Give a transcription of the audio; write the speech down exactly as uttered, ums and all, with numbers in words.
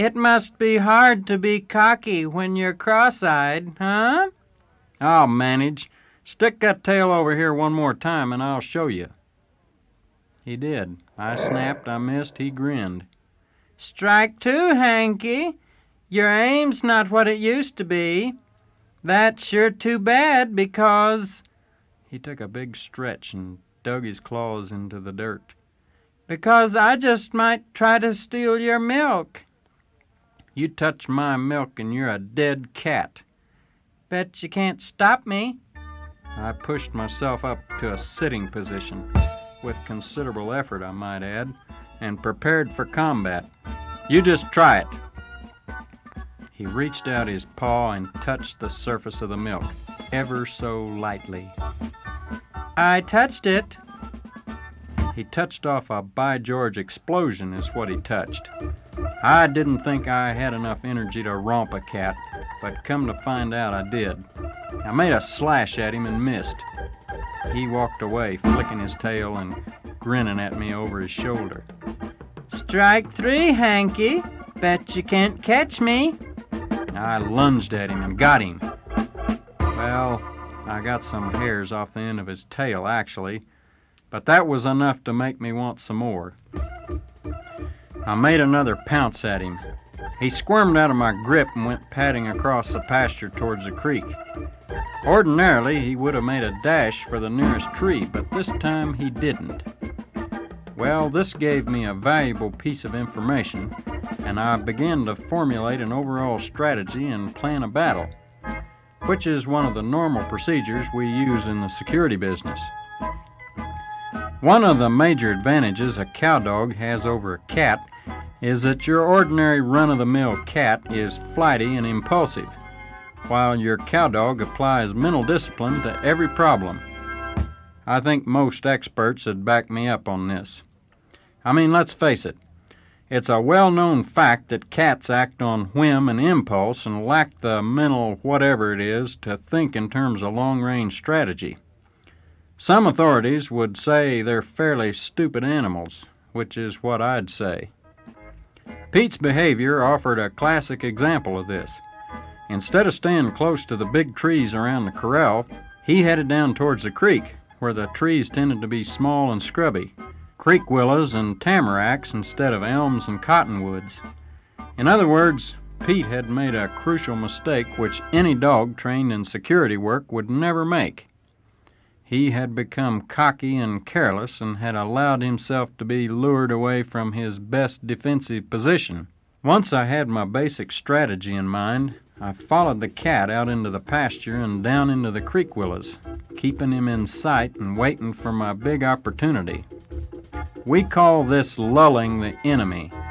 It must be hard to be cocky when you're cross-eyed, huh? I'll manage. Stick that tail over here one more time and I'll show you. He did. I snapped, I missed, he grinned. Strike two, Hanky. Your aim's not what it used to be. That's sure too bad because... He took a big stretch and dug his claws into the dirt. Because I just might try to steal your milk. You touch my milk and you're a dead cat. Bet you can't stop me. I pushed myself up to a sitting position, with considerable effort, I might add, and prepared for combat. You just try it. He reached out his paw and touched the surface of the milk, ever so lightly. I touched it. He touched off a By George explosion is what he touched. I didn't think I had enough energy to romp a cat, but come to find out I did. I made a slash at him and missed. He walked away, flicking his tail and grinning at me over his shoulder. Strike three, Hanky. Bet you can't catch me. I lunged at him and got him. Well, I got some hairs off the end of his tail, actually, but that was enough to make me want some more. I made another pounce at him. He squirmed out of my grip and went padding across the pasture towards the creek. Ordinarily, he would have made a dash for the nearest tree, but this time he didn't. Well, this gave me a valuable piece of information, and I began to formulate an overall strategy and plan a battle, which is one of the normal procedures we use in the security business. One of the major advantages a cowdog has over a cat is that your ordinary run-of-the-mill cat is flighty and impulsive, while your cowdog applies mental discipline to every problem. I think most experts would back me up on this. I mean, let's face it, it's a well-known fact that cats act on whim and impulse and lack the mental whatever it is to think in terms of long-range strategy. Some authorities would say they're fairly stupid animals, which is what I'd say. Pete's behavior offered a classic example of this. Instead of staying close to the big trees around the corral, he headed down towards the creek, where the trees tended to be small and scrubby, creek willows and tamaracks instead of elms and cottonwoods. In other words, Pete had made a crucial mistake which any dog trained in security work would never make. He had become cocky and careless and had allowed himself to be lured away from his best defensive position. Once I had my basic strategy in mind, I followed the cat out into the pasture and down into the creek willows, keeping him in sight and waiting for my big opportunity. We call this lulling the enemy.